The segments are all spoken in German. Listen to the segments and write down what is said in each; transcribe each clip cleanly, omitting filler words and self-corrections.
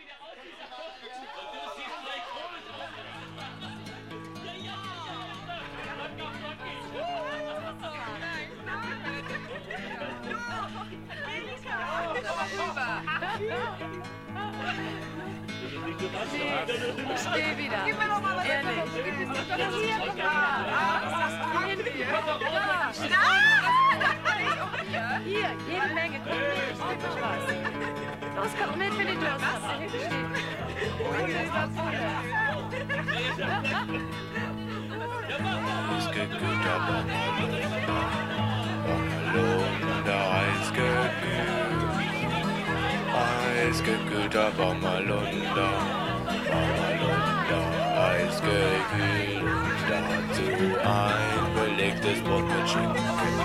Ich steh wieder. Gib mir doch mal was. Ehrlich. Hier, jede Menge. Komm mit, ich geb dir was. Los, komm mit, wenn du Durst hast. Hier steht. Eisgekühlter Bommerlunder, eisgekühlt. Eisgekühlter Bommerlunder, eisgekühlt. Dazu ein belegtes Brot mit Schinken.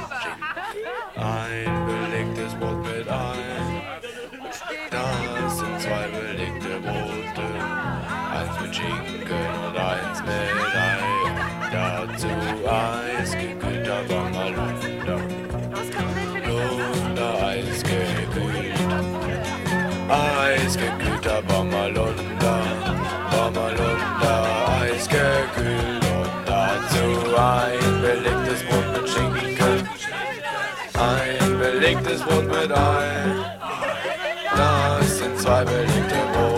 Ein belegtes Brot mit Ei. Das sind zwei belegte Brote. Eins mit Schinken und eins mit Ei. Dazu eisgekühlter Bommerlunder. Lunder eisgekühlt. Eisgekühlter Bommerlunder. Bommerlunder eisgekühlt. Und dazu ein belegtes Brot mit Schinken. Ein belegtes Brot mit Ei. Das sind zwei belegte Brote.